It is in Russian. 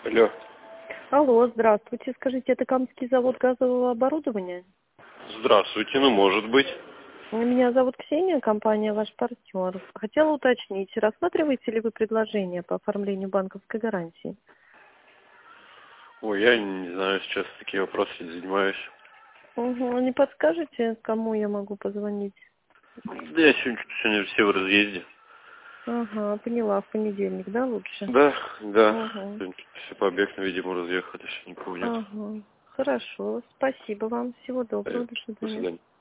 Алло. Алло, здравствуйте. Скажите, это Камский завод газового оборудования? Здравствуйте, ну может быть. Меня зовут Ксения, компания «Ваш партнер». Хотела уточнить, рассматриваете ли вы предложение по оформлению банковской гарантии? Ой, я не знаю, сейчас такие вопросы не занимаюсь. Угу. Не подскажете, кому я могу позвонить? Да я сегодня все в разъезде. Ага, поняла, в понедельник, да, лучше? Да, да. Угу. Все по объектам, видимо, разъехались, никого нет. Ага, хорошо. Спасибо вам. Всего доброго. До До свидания. свидания.